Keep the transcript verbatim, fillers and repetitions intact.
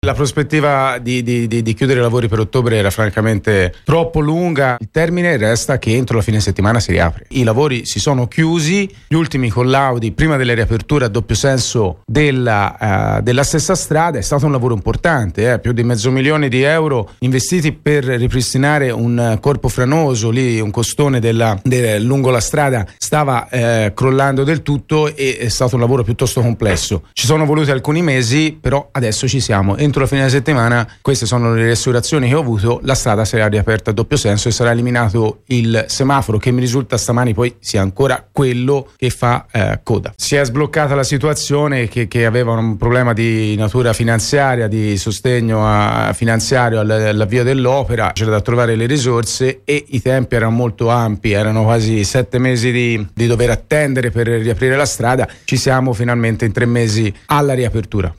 La prospettiva di, di, di, di chiudere i lavori per ottobre era francamente troppo lunga. Il termine resta che entro la fine settimana si riapre. I lavori si sono chiusi, gli ultimi collaudi prima delle riaperture a doppio senso della, uh, della stessa strada. È stato un lavoro importante, eh? più di mezzo milione di euro investiti per ripristinare un corpo franoso, lì un costone della, de, lungo la strada stava eh, crollando del tutto, e è stato un lavoro piuttosto complesso. Ci sono voluti alcuni mesi, però adesso ci siamo. Entro la fine della settimana, queste sono le riassicurazioni che ho avuto, la strada sarà riaperta a doppio senso e sarà eliminato il semaforo, che mi risulta stamani poi sia ancora quello che fa eh, coda. Si è sbloccata la situazione che, che aveva un problema di natura finanziaria, di sostegno a, finanziario all'avvio dell'opera. C'era da trovare le risorse e i tempi erano molto ampi, erano quasi sette mesi di, di dover attendere per riaprire la strada. Ci siamo finalmente in tre mesi alla riapertura.